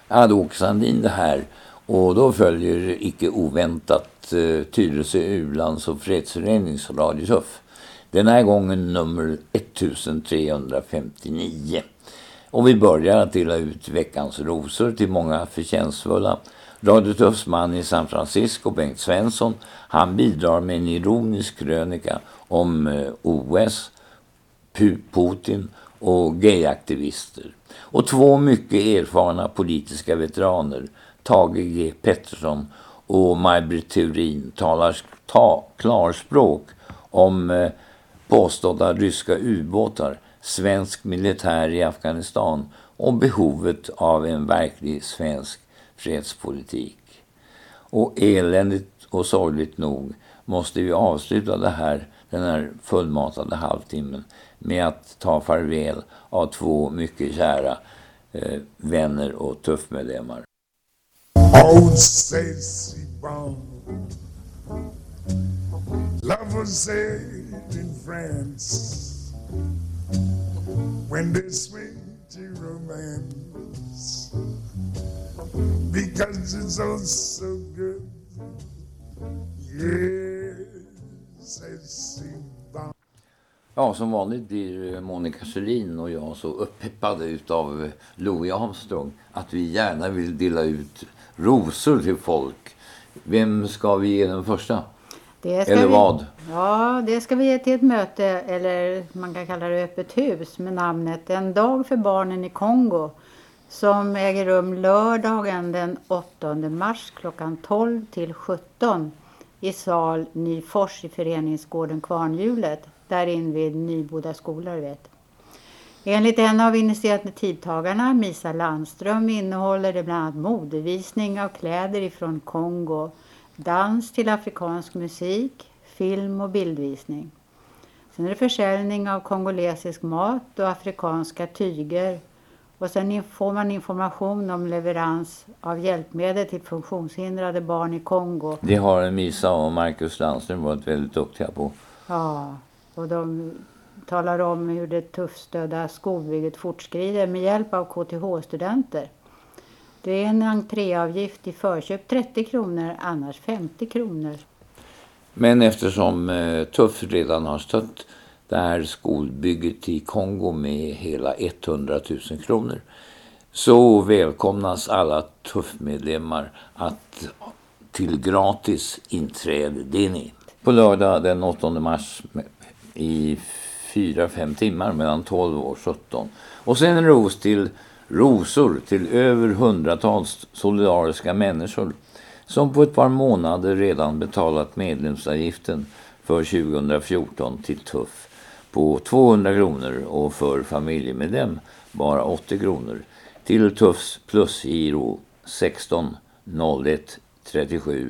hade Åke Sandin det här, och då följer icke oväntat Tyresö Ulands- och fredsförenings Radio Tuff. Den här gången nummer 1359. Och vi börjar att dela ut veckans rosor till många förtjänstfulla. Radio Tuffs man i San Francisco, Bengt Svensson, han bidrar med en ironisk krönika om OS, Putin och gayaktivister. Och två mycket erfarna politiska veteraner, Tage G. Pettersson och Maj-Britt Theorin, talar klarspråk om påstådda ryska ubåtar, svensk militär i Afghanistan och behovet av en verklig svensk fredspolitik. Och eländigt och sorgligt nog måste vi avsluta den här fullmatade halvtimmen med att ta farväl av två mycket kära vänner och tuffmedlemmar. Oh, Stacy Brown, love was said in France when they swing to romance because it's all so good. Yes, Stacy Brown. Ja, som vanligt blir Monica Selin och jag så uppeppade utav Louis Armstrong att vi gärna vill dela ut rosor till folk. Vem ska vi ge den första? Eller vad? Ja, det ska vi ge till ett möte, eller man kan kalla det öppet hus, med namnet En dag för barnen i Kongo, som äger rum lördagen den 8 mars klockan 12 till 17 i sal Nyfors i föreningsgården Kvarnhjulet, där invid Nyboda skolor, vet. Enligt en av initiativtagarna, Misa Landström, innehåller det bland annat modevisning av kläder ifrån Kongo, dans till afrikansk musik, film och bildvisning. Sen är det försäljning av kongolesisk mat och afrikanska tyger. Och sen får man information om leverans av hjälpmedel till funktionshindrade barn i Kongo. Det har Misa och Marcus Landström varit väldigt duktiga på. Ja, och de talar om hur det tuffstödda skolbygget fortskrider med hjälp av KTH-studenter. Det är en entréavgift i förköp 30 kronor, annars 50 kronor. Men eftersom Tuff redan har stött det här skolbygget i Kongo med hela 100 000 kronor, så välkomnas alla Tuff-medlemmar att till gratis inträde. Det är ni. På lördag den 8 mars i 4-5 timmar mellan 12 och 17. Och sen en rosor till över 100-tals solidariska människor som på ett par månader redan betalat medlemsavgiften för 2014 till Tuff på 200 kronor och för familjemedlem bara 80 kronor till Tuffs plusgiro 160137-6.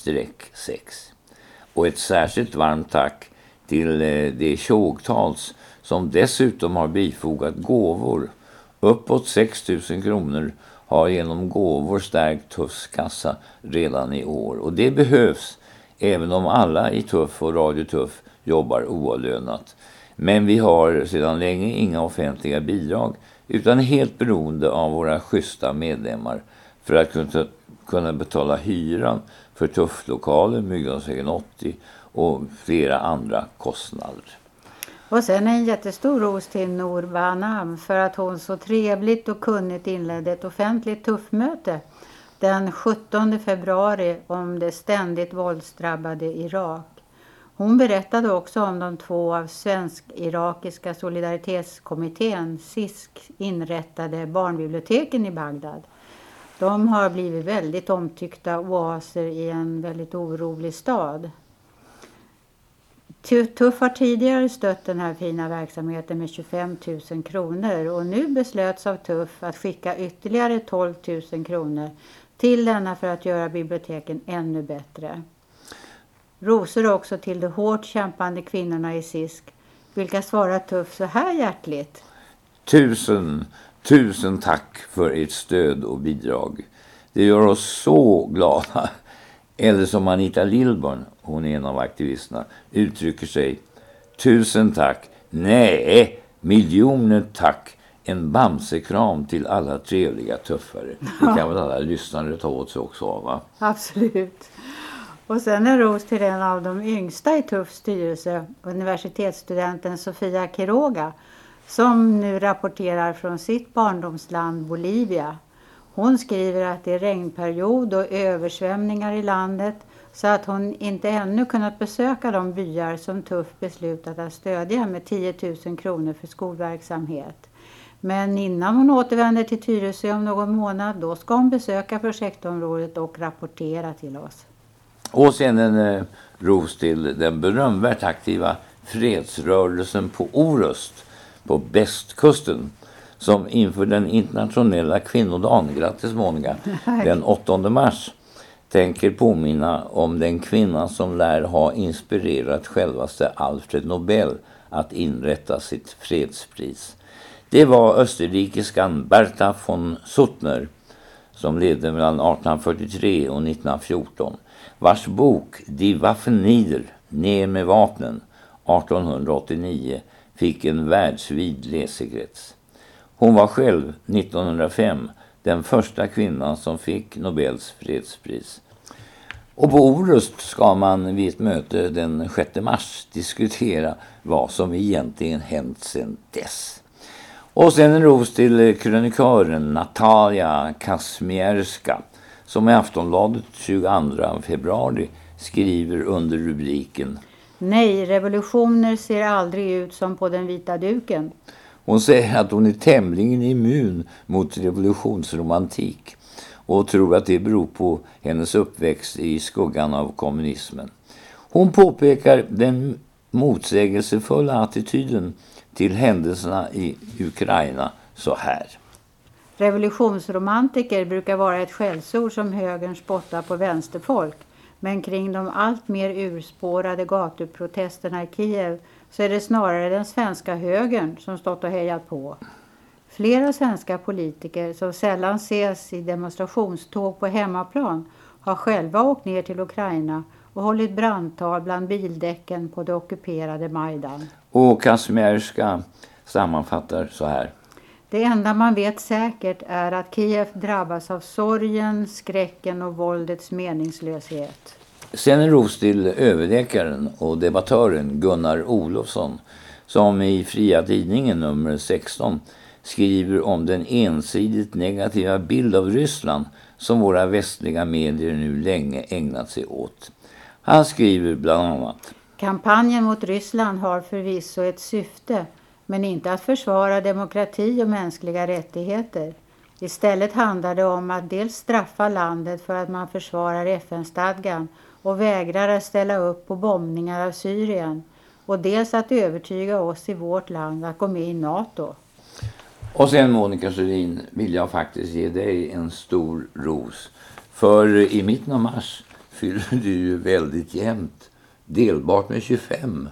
Och ett särskilt varmt tack till de tjogtals som dessutom har bifogat gåvor. Uppåt 6 000 kronor har genom gåvor stärkt Tuffs kassa redan i år. Och det behövs även om alla i Tuff och Radio Tuff jobbar oavlönat. Men vi har sedan länge inga offentliga bidrag utan är helt beroende av våra schyssta medlemmar för att kunna betala hyran för Tufflokalen, Myggdansvägen 80 och flera andra kostnader. Och sen en jättestor ros till Nour Banam för att hon så trevligt och kunnigt inledde ett offentligt tuffmöte den 17 februari om det ständigt våldsdrabbade Irak. Hon berättade också om de två av svensk-irakiska solidaritetskommittén SISK inrättade barnbiblioteken i Bagdad. De har blivit väldigt omtyckta oaser i en väldigt orolig stad. Tuff har tidigare stött den här fina verksamheten med 25 000 kronor och nu beslöts av Tuff att skicka ytterligare 12 000 kronor till denna för att göra biblioteken ännu bättre. Rosor också till de hårt kämpande kvinnorna i SISK, vilka svarar Tuff så här hjärtligt. Tusen tack för ert stöd och bidrag. Det gör oss så glada. Eller som Anita Lillborn, hon är en av aktivisterna, uttrycker sig. 1000 tack. Nej, miljoner tack. En bamsekram till alla trevliga tuffare. Det kan väl alla lyssnare ta åt sig också av, va? Absolut. Och sen en ros till en av de yngsta i TUFs styrelse, universitetsstudenten Sofia Quiroga, som nu rapporterar från sitt barndomsland Bolivia. Hon skriver att det är regnperiod och översvämningar i landet, så att hon inte ännu kunnat besöka de byar som TUF beslutat att stödja med 10 000 kronor för skolverksamhet. Men innan hon återvänder till Tyresö om någon månad, då ska hon besöka projektområdet och rapportera till oss. Och sen en ros till den berömvärt aktiva fredsrörelsen på Orust på Västkusten, som inför den internationella kvinnodagen, grattis Monica, den 8 mars tänker påminna om den kvinna som lär ha inspirerat självaste Alfred Nobel att inrätta sitt fredspris. Det var österrikiskan Bertha von Suttner som levde mellan 1843 och 1914, vars bok Die Waffen nieder, ner med vapnen, 1889 fick en världsvid läsekrets. Hon var själv 1905 den första kvinnan som fick Nobels fredspris. Och på Orust ska man vid ett möte den 6 mars diskutera vad som egentligen hänt sedan dess. Och sen en ros till krönikören Natalia Kazmierska, som i Aftonbladet 22 februari skriver under rubriken Nej, revolutioner ser aldrig ut som på den vita duken. Hon säger att hon är tämligen immun mot revolutionsromantik och tror att det beror på hennes uppväxt i skuggan av kommunismen. Hon påpekar den motsägelsefulla attityden till händelserna i Ukraina så här. Revolutionsromantiker brukar vara ett skällsord som högern spottar på vänsterfolk. Men kring de allt mer urspårade gatuprotesterna i Kiev så är det snarare den svenska högern som stått och hejat på. Flera svenska politiker som sällan ses i demonstrationståg på hemmaplan har själva åkt ner till Ukraina och hållit brandtal bland bildäcken på det ockuperade Majdan. Och Kazmierska sammanfattar så här. Det enda man vet säkert är att Kiev drabbas av sorgen, skräcken och våldets meningslöshet. Sen en ros till överläkaren och debattören Gunnar Olofsson, som i Fria Tidningen nummer 16 skriver om den ensidigt negativa bild av Ryssland som våra västliga medier nu länge ägnat sig åt. Han skriver bland annat: Kampanjen mot Ryssland har förvisso ett syfte, men inte att försvara demokrati och mänskliga rättigheter. Istället handlar det om att dels straffa landet för att man försvarar FN-stadgan och vägrar att ställa upp på bombningar av Syrien, och dels att övertyga oss i vårt land att gå med i NATO. Och sen Monica Sjödin vill jag faktiskt ge dig en stor ros. För i mitten av mars fyller du ju väldigt jämnt, delbart med 25.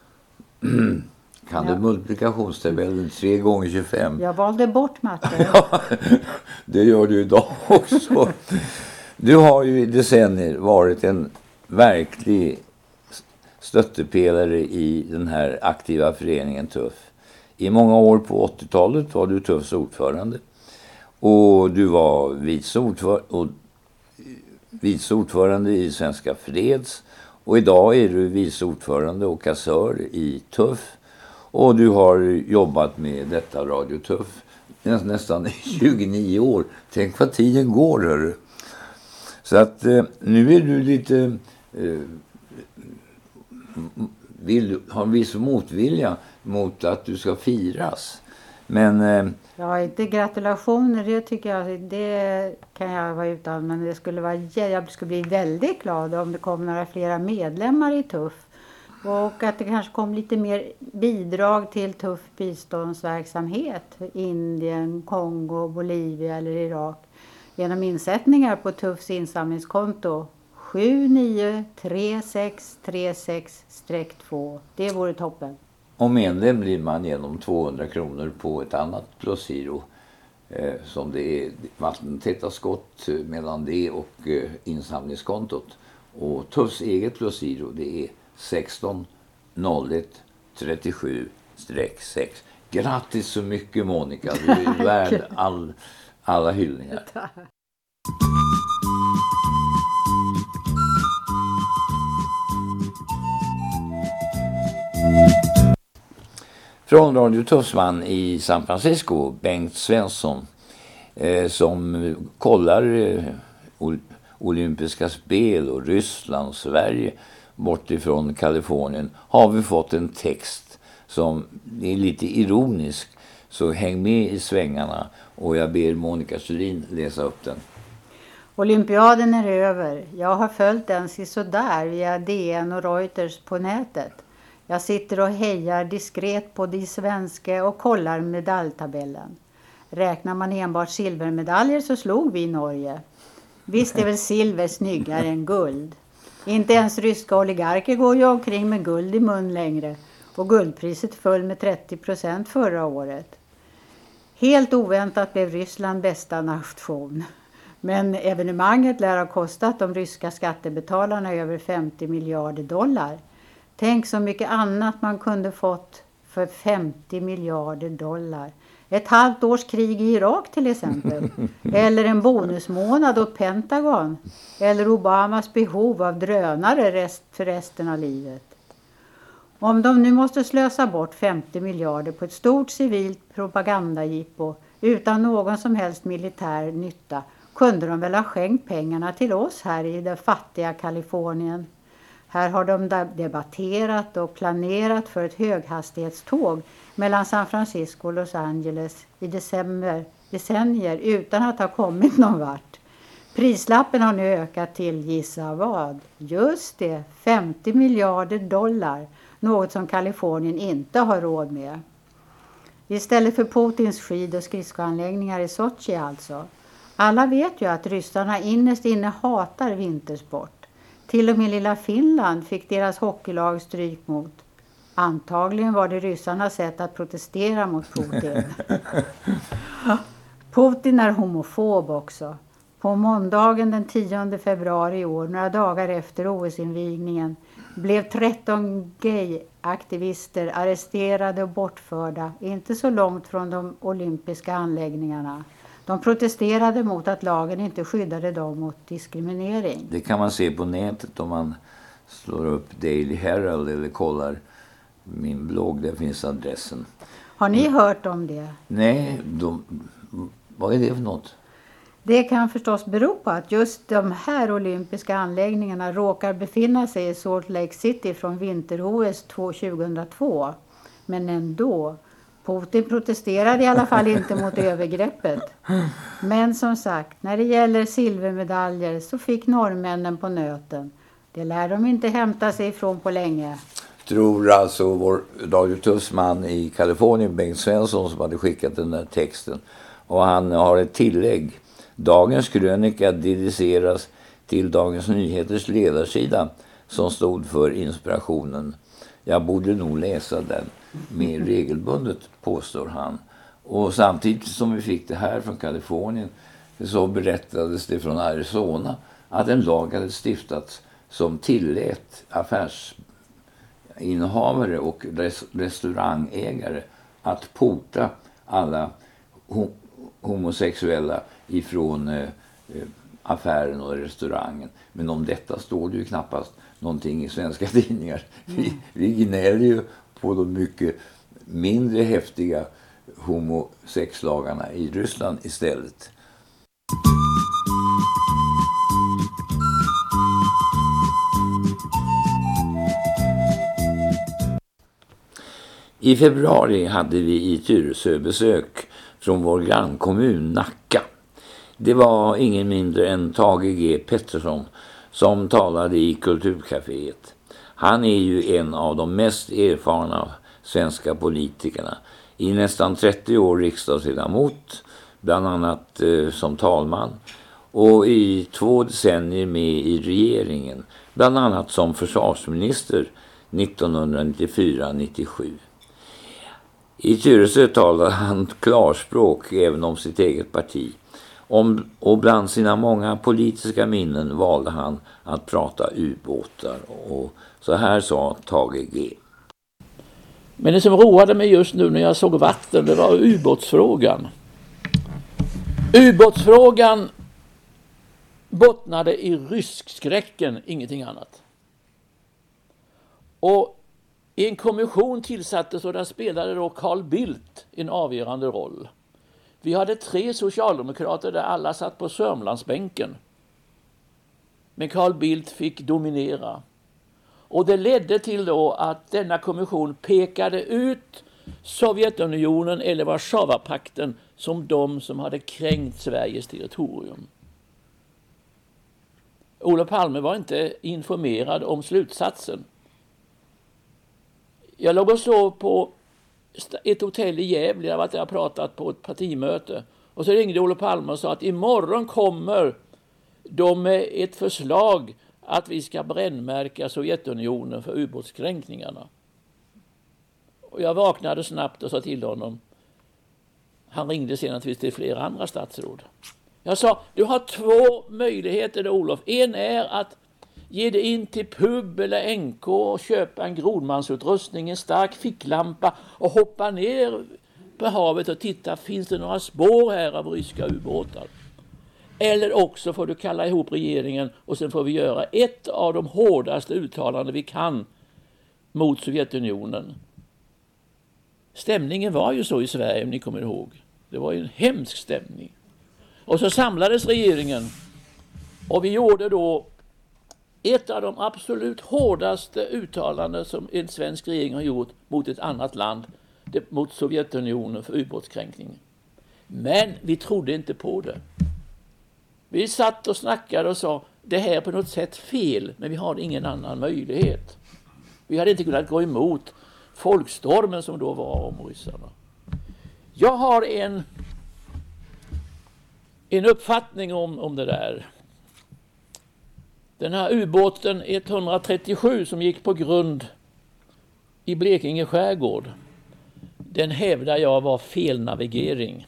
Kan du multiplikationstabellen 3 gånger 25? Jag valde bort matte. Ja, det gör du idag också. Du har ju i decennier varit en verklig stöttepelare i den här aktiva föreningen TUF. I många år på 80-talet var du TUFs ordförande. Och du var vice ordförande i Svenska Freds. Och idag är du vice ordförande och kassör i TUF. Och du har jobbat med detta Radio TUF nästan 29 år. Tänk vad tiden går, hörru. Så att nu är du lite... har en viss motvilja mot att du ska firas. Men... Ja, inte gratulationer, det tycker jag, det kan jag vara utan. Men det skulle vara, jag skulle bli väldigt glad om det kom några flera medlemmar i TUF. Och att det kanske kom lite mer bidrag till TUF biståndsverksamhet. Indien, Kongo, Bolivia eller Irak. Genom insättningar på TUFs insamlingskonto 793636-2. Det vore toppen. Om medlem blir man genom 200 kronor på ett annat plusgiro. Som det är vattentäta skott mellan det och insamlingskontot. Och TUFs eget plusgiro, det är 16 01 37-6. Grattis så mycket, Monica. Du är värd alla hyllningar. Tack. Från Radio Tuffman i San Francisco, Bengt Svensson, som kollar olympiska spel och Ryssland och Sverige bortifrån Kalifornien, har vi fått en text som är lite ironisk. Så häng med i svängarna och jag ber Monica Kjellin läsa upp den. Olympiaden är över. Jag har följt den sådär via DN och Reuters på nätet. Jag sitter och hejar diskret på de svenska och kollar medaljtabellen. Räknar man enbart silvermedaljer så slog vi Norge. Visst är väl silver snyggare än guld. Inte ens ryska oligarker går ju omkring med guld i mun längre. Och guldpriset föll med 30% förra året. Helt oväntat blev Ryssland bästa nation. Men evenemanget lär ha kostat de ryska skattebetalarna över 50 miljarder dollar. Tänk så mycket annat man kunde fått för 50 miljarder dollar. Ett halvt års krig i Irak till exempel. Eller en bonusmånad åt Pentagon. Eller Obamas behov av drönare för resten av livet. Om de nu måste slösa bort 50 miljarder på ett stort civilt propagandajippo utan någon som helst militär nytta, kunde de väl ha skänkt pengarna till oss här i det fattiga Kalifornien. Här har de debatterat och planerat för ett höghastighetståg mellan San Francisco och Los Angeles i decennier utan att ha kommit någon vart. Prislappen har nu ökat till, gissa vad? Just det, 50 miljarder dollar. Något som Kalifornien inte har råd med. Istället för Putins skid- och skridskoanläggningar i Sochi alltså. Alla vet ju att ryssarna innerst inne hatar vintersport. Till och med lilla Finland fick deras hockeylag stryk mot. Antagligen var det ryssarnas sätt att protestera mot Putin. Putin är homofob också. På måndagen den 10 februari i år, några dagar efter OS-invigningen, blev 13 gay-aktivister arresterade och bortförda, inte så långt från de olympiska anläggningarna. De protesterade mot att lagen inte skyddade dem mot diskriminering. Det kan man se på nätet om man slår upp Daily Herald eller kollar min blogg, där finns adressen. Har ni hört om det? Nej, vad är det för något? Det kan förstås bero på att just de här olympiska anläggningarna råkar befinna sig i Salt Lake City från vinter-OS 2002. Men ändå, Putin protesterade i alla fall inte mot övergreppet. Men som sagt, när det gäller silvermedaljer så fick norrmännen på nöten. Det lär de inte hämta sig ifrån på länge. Tror alltså vår Radio Tuffman i Kalifornien, Bengt Svensson, som hade skickat den där texten. Och han har ett tillägg. Dagens krönika dediceras till Dagens Nyheters ledarsida som stod för inspirationen. Jag borde nog läsa den mer regelbundet, påstår han. Och samtidigt som vi fick det här från Kalifornien så berättades det från Arizona att en lag hade stiftats som tillät affärsinnehavare och restaurangägare att porta alla homosexuella ifrån affären och restaurangen. Men om detta står det ju knappast någonting i svenska tidningar. Vi gnäller ju på de mycket mindre häftiga homosexlagarna i Ryssland istället. I februari hade vi i Tyresö besök från vår grannkommun Nacka. Det var ingen mindre än Tage G. Pettersson som talade i Kulturcaféet. Han är ju en av de mest erfarna svenska politikerna. I nästan 30 år riksdagsledamot, bland annat som talman. Och i 2 decennier med i regeringen, bland annat som försvarsminister 1994-97. I Tyresö talade han klarspråk även om sitt eget parti. Och bland sina många politiska minnen valde han att prata ubåtar. Och så här sa Tage G. Men det som roade mig just nu när jag såg vatten, det var ubåtsfrågan. Ubåtsfrågan bottnade i ryskskräcken, ingenting annat. Och en kommission tillsattes och där spelade då Carl Bildt en avgörande roll. Vi hade 3 socialdemokrater där alla satt på Sörmlandsbänken. Men Carl Bildt fick dominera. Och det ledde till då att denna kommission pekade ut Sovjetunionen eller Warszawapakten som de som hade kränkt Sveriges territorium. Olof Palme var inte informerad om slutsatsen. Jag låg och sov på ett hotell i Gävle. Jag har varit där och pratat på ett partimöte. Och så ringde Olof Palme och sa att imorgon kommer de med ett förslag att vi ska brännmärka Sovjetunionen för ubåtskränkningarna. Och jag vaknade snabbt och sa till honom. Han ringde sen naturligtvis till flera andra statsråd. Jag sa, du har 2 möjligheter Olof. En är att ge dig in till pub eller NK och köpa en grodmansutrustning, en stark ficklampa och hoppa ner på havet och titta, finns det några spår här av ryska ubåtar? Eller också får du kalla ihop regeringen och sen får vi göra ett av de hårdaste uttalanden vi kan mot Sovjetunionen. Stämningen var ju så i Sverige, om ni kommer ihåg. Det var ju en hemsk stämning. Och så samlades regeringen och vi gjorde då ett av de absolut hårdaste uttalanden som en svensk regering har gjort mot ett annat land, mot Sovjetunionen för ubåtskränkning. Men vi trodde inte på det. Vi satt och snackade och sa, det här är på något sätt fel, men vi har ingen annan möjlighet. Vi hade inte kunnat gå emot folkstormen som då var om ryssarna. Jag har en uppfattning om det där. Den här ubåten 137 som gick på grund i Blekinge skärgård, den hävdar jag var felnavigering.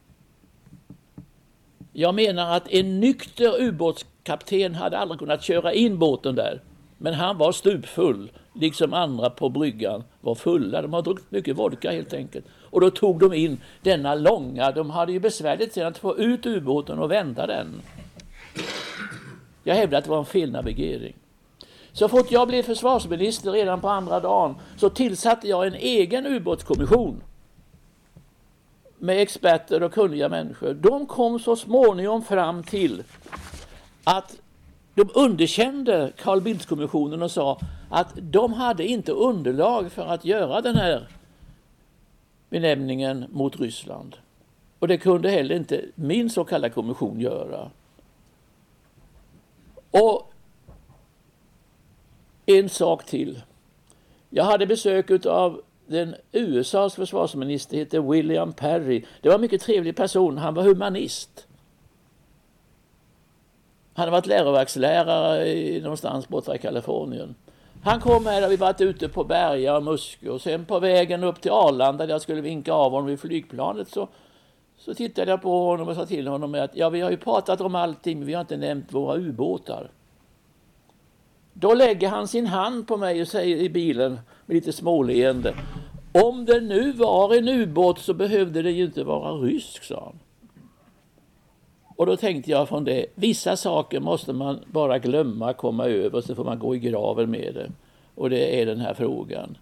Jag menar att en nykter ubåtskapten hade aldrig kunnat köra in båten där. Men han var stupfull, liksom andra på bryggan var fulla. De har druckit mycket vodka helt enkelt. Och då tog de in denna långa, de hade ju besvärligt sedan att få ut ubåten och vända den. Jag hävdar att det var en felnavigering. Så fort jag blev försvarsminister redan på andra dagen så tillsatte jag en egen ubåtskommission med experter och kunniga människor. De kom så småningom fram till att de underkände Carl Bildt-kommissionen och sa att de hade inte underlag för att göra den här benämningen mot Ryssland. Och det kunde heller inte min så kallade kommission göra. Och en sak till. Jag hade besök av den USAs försvarsminister, heter William Perry. Det var en mycket trevlig person. Han var humanist. Han har varit läroverkslärare någonstans borta i Kalifornien. Han kom här och vi varit ute på Berga och Muskö. Och sen på vägen upp till Arlanda där jag skulle vinka av honom vid flygplanet så tittade jag på honom och sa till honom att ja, vi har ju pratat om allting men vi har inte nämnt våra ubåtar. Då lägger han sin hand på mig och säger i bilen med lite småleende. Om det nu var en ubåt så behövde det ju inte vara rysk, sa han. Och då tänkte jag från det, vissa saker måste man bara glömma, komma över, så får man gå i graven med det. Och det är den här frågan.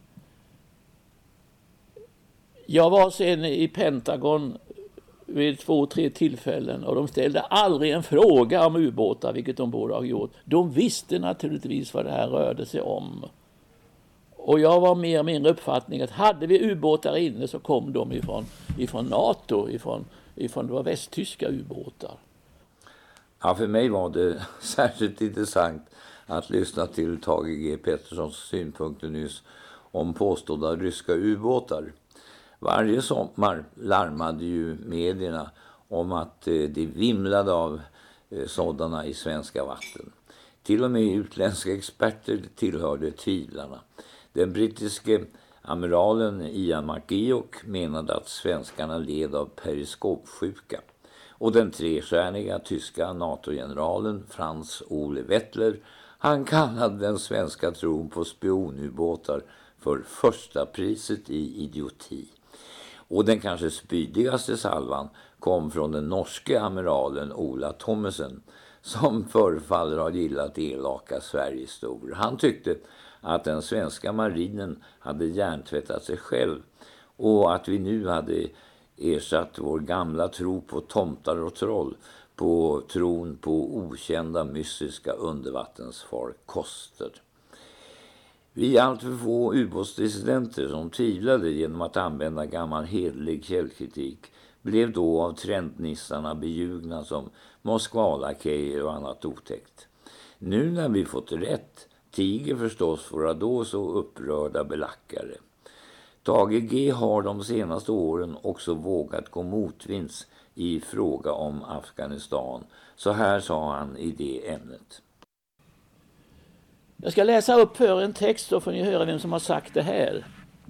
Jag var sen i Pentagon vid 2-3 tillfällen och de ställde aldrig en fråga om ubåtar, vilket de borde ha gjort. De visste naturligtvis vad det här rörde sig om. Och jag var mer min uppfattning att hade vi ubåtar inne så kom de ifrån NATO, ifrån det var västtyska ubåtar. Ja, för mig var det särskilt intressant att lyssna till Tage G. Petterssons synpunkter nyss om påstådda ryska ubåtar. Varje sommar larmade ju medierna om att det vimlade av sådana i svenska vatten. Till och med utländska experter tillhörde tvivlarna. Den brittiske amiralen Ian McGeoch menade att svenskarna led av periskopsjuka. Och den trestjärniga tyska NATO-generalen Franz Ole Wettler, han kallade den svenska tron på spionubåtar för första priset i idioti. Och den kanske spydigaste salvan kom från den norske amiralen Ola Thommessen, som förefaller ha gillat elaka Sverigestor. Han tyckte att den svenska marinen hade hjärntvättat sig själv och att vi nu hade ersatt vår gamla tro på tomtar och troll på tron på okända mystiska undervattensfarkoster. Vi är allt för få ubåtsdissidenter som tvivlade genom att använda gammal hedlig källkritik blev då av trendnissarna beljugna som Moskvalakejer och annat otäckt. Nu när vi fått rätt tiger förstås våra då så upprörda belackare. Tage G har de senaste åren också vågat gå motvinds i fråga om Afghanistan. Så här sa han i det ämnet. Jag ska läsa upp för en text så får ni höra vem som har sagt det här.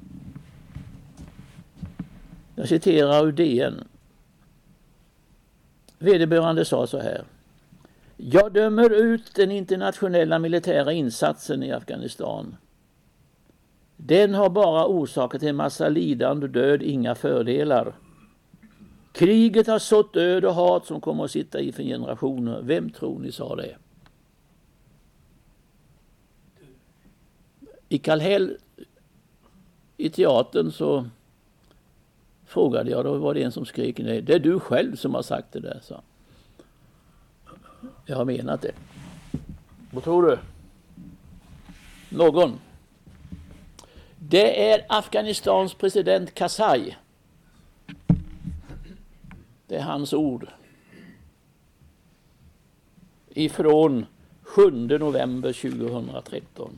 Jag citerar ur DN. Vederbörande sa så här. Jag dömer ut den internationella militära insatsen i Afghanistan. Den har bara orsakat en massa lidande och död, inga fördelar. Kriget har sått död och hat som kommer att sitta i för generationer. Vem tror ni sa det? I Kallhäll i teatern så frågade jag, då var det en som skrek nej. Det är du själv som har sagt det där, så. Jag har menat det. Vad tror du? Någon? Det är Afghanistans president Karzai. Det är hans ord. Ifrån 7 november 2013.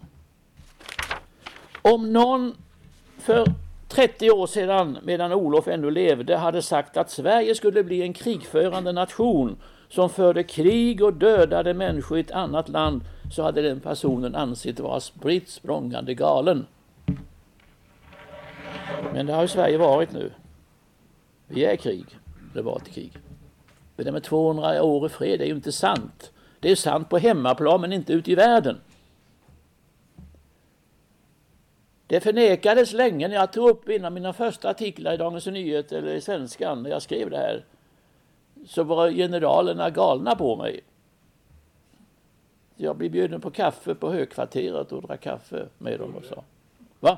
Om någon för 30 år sedan, medan Olof ännu levde, hade sagt att Sverige skulle bli en krigförande nation som förde krig och dödade människor i ett annat land, så hade den personen ansett vara spritt språngande galen. Men det har ju Sverige varit nu. Vi är i krig. Det var ett krig. Men det med 200 år i fred är ju inte sant. Det är sant på hemmaplan men inte ute i världen. Det förnekades länge när jag tog upp en av mina första artiklar i Dagens Nyheter eller i Svenskan när jag skrev det här. Så var generalerna galna på mig. Jag blev bjuden på kaffe på högkvarteret och drack kaffe med dem och sa. Va?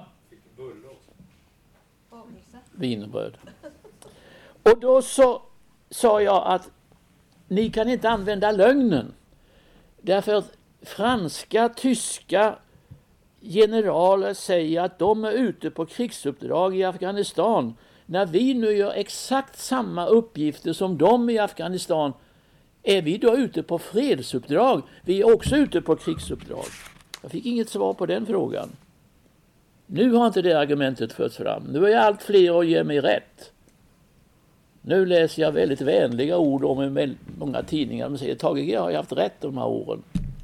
Wienerbröd. Och då så sa jag att ni kan inte använda lögnen. Därför att franska, tyska generaler säger att de är ute på krigsuppdrag i Afghanistan. När vi nu gör exakt samma uppgifter som de i Afghanistan, är vi då ute på fredsuppdrag? Vi är också ute på krigsuppdrag. Jag fick inget svar på den frågan. Nu har inte det argumentet förts fram. Nu är allt fler och ger mig rätt. Nu läser jag väldigt vänliga ord om i många tidningar. De säger Tage G har ju haft rätt de här åren.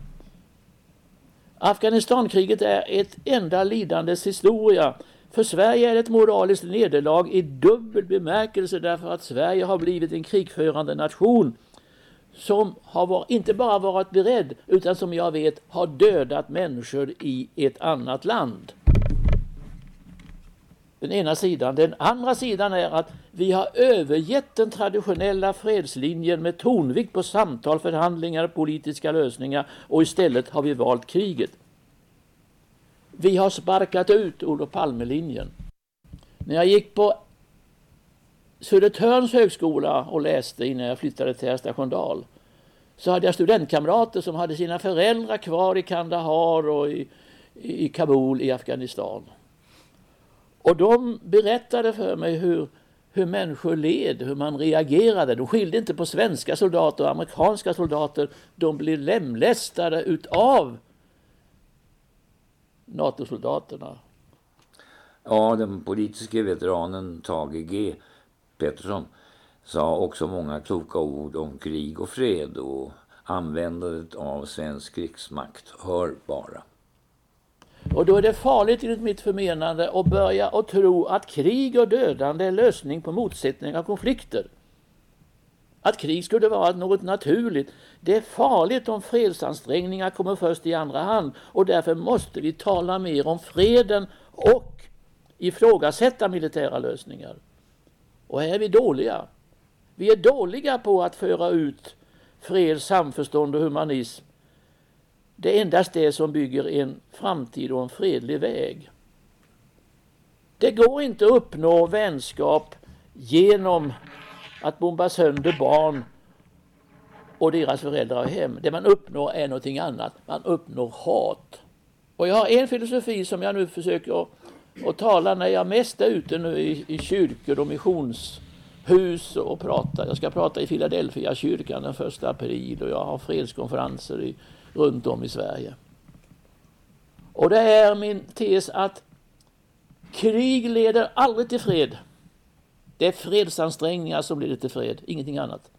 Afghanistankriget är ett enda lidandes historia. För Sverige är det ett moraliskt nederlag i dubbel bemärkelse därför att Sverige har blivit en krigförande nation som har inte bara varit beredd utan som jag vet har dödat människor i ett annat land. Den ena sidan. Den andra sidan är att vi har övergett den traditionella fredslinjen med tonvikt på samtal, förhandlingar, politiska lösningar och istället har vi valt kriget. Vi har sparkat ut Olof Palme-linjen. När jag gick på Södertörns högskola och läste innan jag flyttade till Ersta Sköndal så hade jag studentkamrater som hade sina föräldrar kvar i Kandahar och i Kabul i Afghanistan. Och de berättade för mig hur människor led, hur man reagerade. De skilde inte på svenska soldater och amerikanska soldater. De blev lemlästade utav NATO-soldaterna. Ja, den politiska veteranen Tage G. Pettersson sa också många kloka ord om krig och fred och användandet av svensk krigsmakt. Hör bara. Och då är det farligt enligt mitt förmenande att börja och tro att krig och dödande är lösning på motsättningar och konflikter. Att krig skulle vara något naturligt. Det är farligt om fredsansträngningar kommer först i andra hand och därför måste vi tala mer om freden och ifrågasätta militära lösningar. Och här är vi dåliga. Vi är dåliga på att föra ut fred, samförstånd och humanism. Det är endast det som bygger en framtid och en fredlig väg. Det går inte att uppnå vänskap genom att bomba sönder barn och deras föräldrar och hem. Det man uppnår är någonting annat. Man uppnår hat. Och jag har en filosofi som jag nu försöker att tala när jag mest är ute nu i kyrkor och missionshus och pratar. Jag ska prata i Philadelphia kyrkan den 1 april och jag har fredskonferenser runt om i Sverige. Och det är min tes att krig leder aldrig till fred. Det är fredsansträngningar som leder till fred, ingenting annat.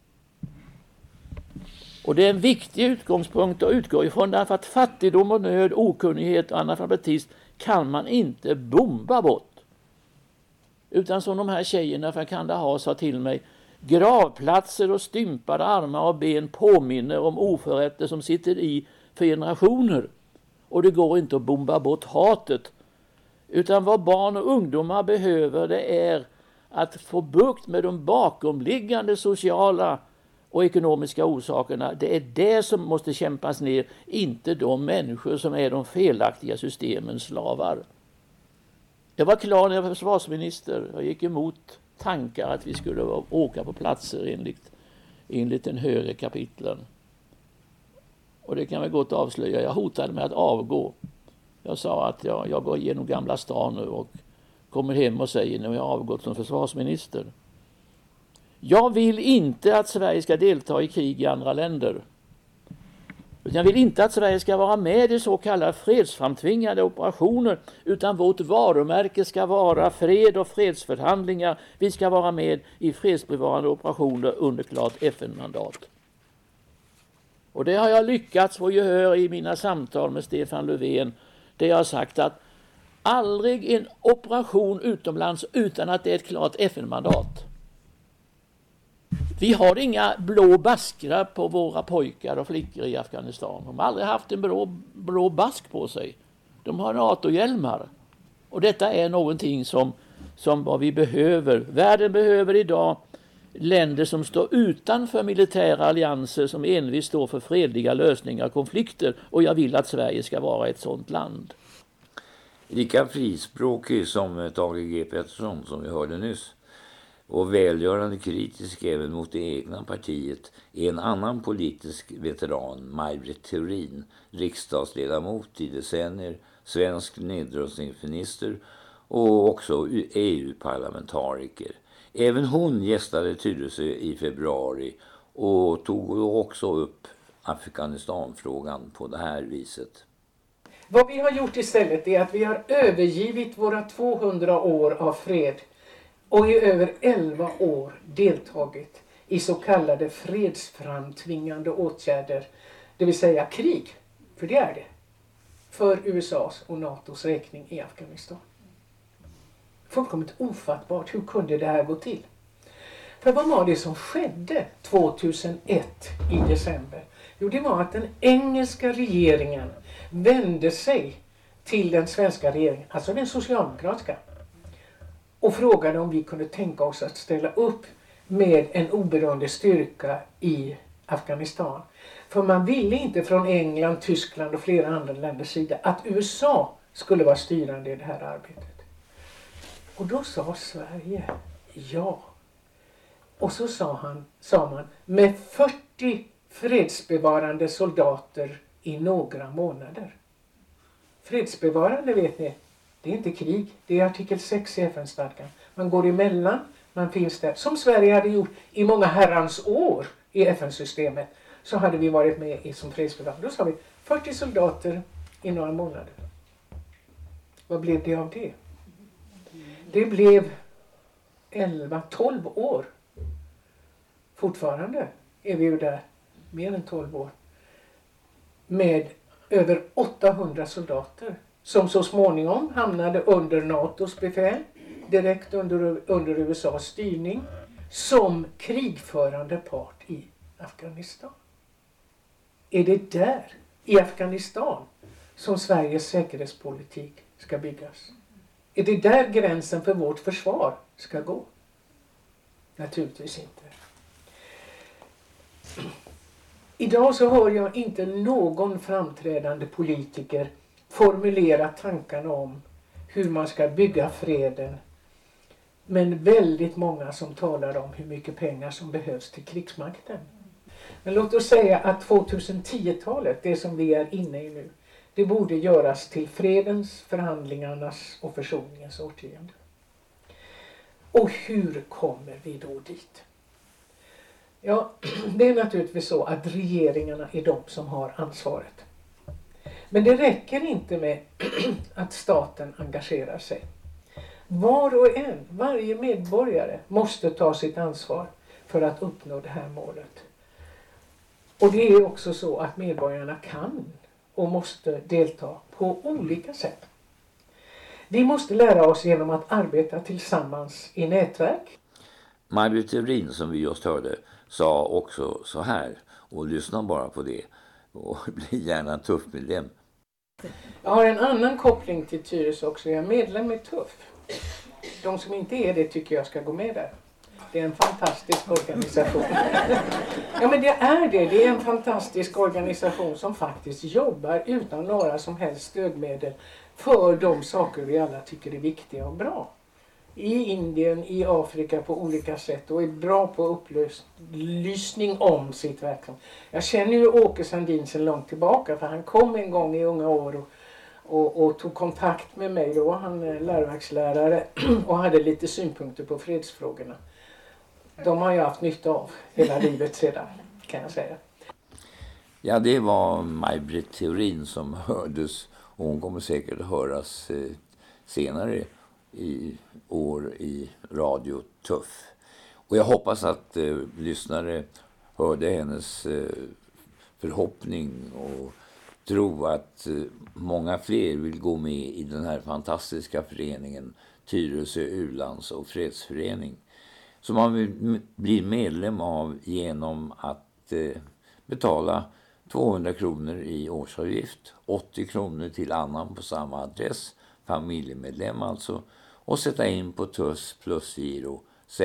Och det är en viktig utgångspunkt att utgå ifrån, därför att fattigdom och nöd, okunnighet och analfabetism kan man inte bomba bort. Utan som de här tjejerna från Kandahar sa till mig, gravplatser och stympade armar och ben påminner om oförrätter som sitter i för generationer. Och det går inte att bomba bort hatet. Utan vad barn och ungdomar behöver, det är att få bukt med de bakomliggande sociala och ekonomiska orsakerna. Det är det som måste kämpas ner, inte de människor som är de felaktiga systemens slavar. Jag var klar när jag var försvarsminister. Jag gick emot tankar att vi skulle åka på platser enligt den högre kapitlen. Och det kan vi gott avslöja. Jag hotade med att avgå. Jag sa att jag går igenom Gamla stan nu och kommer hem och säger när jag har avgått som försvarsminister. Jag vill inte att Sverige ska delta i krig i andra länder. Jag vill inte att Sverige ska vara med i så kallade fredsframtvingade operationer, utan vårt varumärke ska vara fred och fredsförhandlingar. Vi ska vara med i fredsbevarande operationer under klart FN-mandat. Och det har jag lyckats få gehör i mina samtal med Stefan Löfven, där jag har sagt att aldrig en operation utomlands utan att det är ett klart FN-mandat. Vi har inga blå baskrar på våra pojkar och flickor i Afghanistan. De har aldrig haft en blå bask på sig. De har NATO-hjälmar. Och detta är någonting som vad vi behöver. Världen behöver idag länder som står utanför militära allianser, som envist står för fredliga lösningar av konflikter. Och jag vill att Sverige ska vara ett sådant land. Lika frispråkig som Tage G. Pettersson som vi hörde nyss, och välgörande kritisk även mot det egna partiet, är en annan politisk veteran, Maj-Britt Theorin, riksdagsledamot i decennier, svensk nedrustningsminister och också EU-parlamentariker. Även hon gästade Tyresö i februari och tog också upp Afghanistan-frågan på det här viset. Vad vi har gjort istället är att vi har övergivit våra 200 år av fred och i över 11 år deltagit i så kallade fredsframtvingande åtgärder, det vill säga krig, för det är det, för USAs och NATOs räkning i Afghanistan. Fullkomligt ofattbart, hur kunde det här gå till? För vad var det som skedde 2001 i december? Jo, det var att den engelska regeringen vände sig till den svenska regeringen, alltså den socialdemokratiska, och frågade om vi kunde tänka oss att ställa upp med en oberoende styrka i Afghanistan. För man ville inte från England, Tyskland och flera andra länders sida att USA skulle vara styrande i det här arbetet. Och då sa Sverige ja. Och så sa man med 40 fredsbevarande soldater i några månader. Fredsbevarande, vet ni, det är inte krig, det är artikel 6 i FN-stadgan. Man går emellan, man finns där. Som Sverige hade gjort i många herrans år i FN-systemet, så hade vi varit med i som fredsbevarande. Då sa vi 40 soldater i några månader. Vad blev det av det? Det blev 11-12 år. Fortfarande är vi ju där, mer än 12 år. Med över 800 soldater som så småningom hamnade under NATOs befäl, direkt under USAs styrning, som krigförande part i Afghanistan. Är det där, i Afghanistan, som Sveriges säkerhetspolitik ska byggas. Är det där gränsen för vårt försvar ska gå? Naturligtvis inte. Idag så hör jag inte någon framträdande politiker formulera tankarna om hur man ska bygga freden. Men väldigt många som talar om hur mycket pengar som behövs till krigsmakten. Men låt oss säga att 2010-talet, det som vi är inne i nu, det borde göras till fredens, förhandlingarnas och försoningens årtionde. Och hur kommer vi då dit? Ja, det är naturligtvis så att regeringarna är de som har ansvaret. Men det räcker inte med att staten engagerar sig. Var och en, varje medborgare måste ta sitt ansvar för att uppnå det här målet. Och det är också så att medborgarna kan och måste delta på olika sätt. Vi måste lära oss genom att arbeta tillsammans i nätverk. Maj Britt Theorin, som vi just hörde, sa också så här, och lyssna bara på det och bli gärna tuffmedlem. Jag har en annan koppling till Tyresö också. Jag är medlem i Tuff. De som inte är det tycker jag ska gå med där. Det är en fantastisk organisation. Ja, men det är det. Det är en fantastisk organisation som faktiskt jobbar utan några som helst stödmedel för de saker vi alla tycker är viktiga och bra. I Indien, i Afrika på olika sätt, och är bra på upplysning om sitt verksamhet. Jag känner ju Åke Sandin sedan långt tillbaka, för han kom en gång i unga år och tog kontakt med mig då. Han är läroverkslärare och hade lite synpunkter på fredsfrågorna. De har jag haft nytta av hela livet sedan, kan jag säga. Ja, det var Maj Britt Theorin som hördes, och hon kommer säkert att höras senare i år i Radio Tuff. Och jag hoppas att lyssnare hörde hennes förhoppning och tro att många fler vill gå med i den här fantastiska föreningen Tyresö U-lands- och fredsförening, som man blir medlem av genom att betala 200 kronor i årsavgift, 80 kronor till annan på samma adress, familjemedlem alltså, och sätta in på TUS plusgiro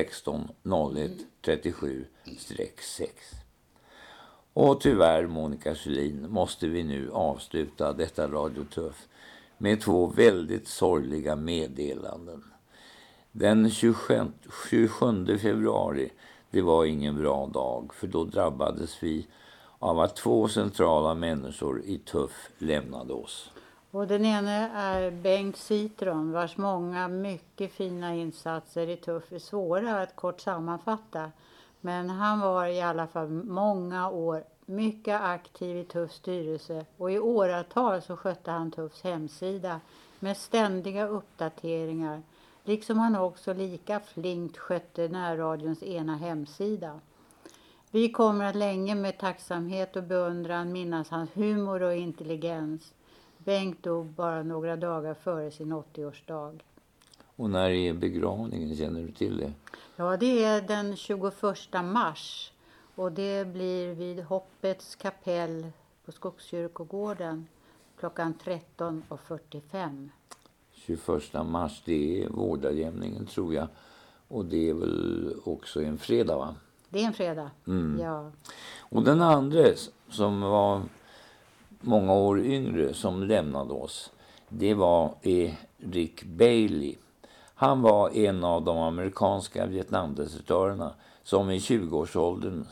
160137-6. Och tyvärr, Monica Sjölin, måste vi nu avsluta detta Radio Tuff med 2 väldigt sorgliga meddelanden. Den 27 februari, det var ingen bra dag, för då drabbades vi av att 2 centrala människor i Tuff lämnade oss. Och den ena är Bengt Citron, vars många mycket fina insatser i Tuff är svåra att kort sammanfatta. Men han var i alla fall många år mycket aktiv i Tuffs styrelse, och i åratal så skötte han Tuffs hemsida med ständiga uppdateringar, liksom han också lika flinkt skötte närradions ena hemsida. Vi kommer att länge med tacksamhet och beundran minnas hans humor och intelligens. Bengt dog bara några dagar före sin 80-årsdag. Och när är begravningen, känner du till det? Ja, det är den 21 mars, och det blir vid Hoppets kapell på Skogskyrkogården klockan 13:45. 21 mars, det är vårdarjämningen tror jag, och det är väl också en fredag, va? Det är en fredag, ja. Och den andra som var många år yngre som lämnade oss, det var Rick Bailey. Han var en av de amerikanska Vietnamdesertörerna som i 20-årsåldern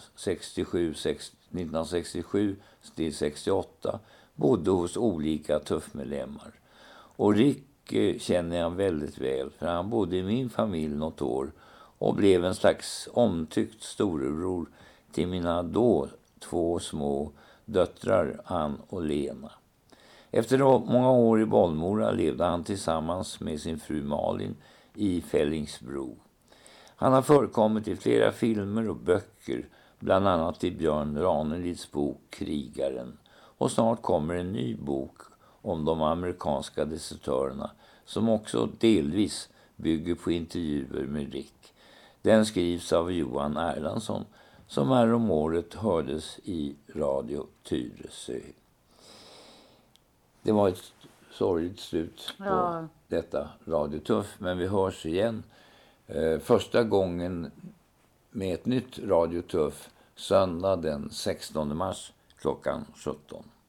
1967 till 68 bodde hos olika tuffmedlemmar. Och Rick känner jag väldigt väl, för han bodde i min familj något år och blev en slags omtyckt storebror till mina då 2 små döttrar, Ann och Lena. Efter många år i Bollmora levde han tillsammans med sin fru Malin i Fällingsbro. Han har förekommit i flera filmer och böcker, bland annat i Björn Ranelids bok Krigaren. Och snart kommer en ny bok om de amerikanska desertörerna som också delvis bygger på intervjuer med Rick. Den skrivs av Johan Erlandsson, som om året hördes i Radio Tyresö. Det var ett sorgligt slut på Ja. detta Radio Tuff. Men vi hörs igen första gången med ett nytt Radio Tuff söndag den 16 mars klockan 17.